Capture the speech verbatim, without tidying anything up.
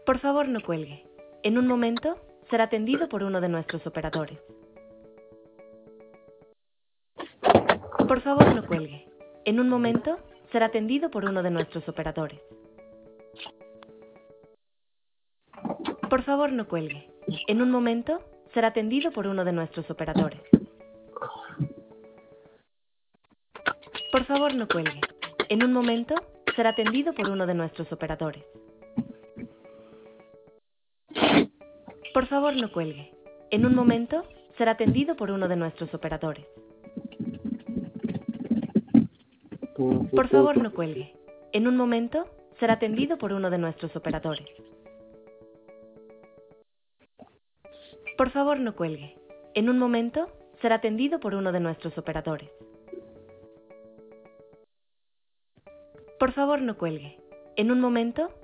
Por favor, no cuelgue. En un momento, será atendido por uno de nuestros operadores. Por favor, no cuelgue. En un momento, será atendido por uno de nuestros operadores. Por favor, no cuelgue. En un momento, será atendido por uno de nuestros operadores. Por favor, no cuelgue. En un momento, será atendido por uno de nuestros operadores. Por favor, no cuelgue. En un momento, será atendido por uno de nuestros operadores. Por favor, no cuelgue. En un momento, será atendido por uno de nuestros operadores. Por favor, no cuelgue. En un momento, será atendido por uno de nuestros operadores. Por favor, no cuelgue. En un momento,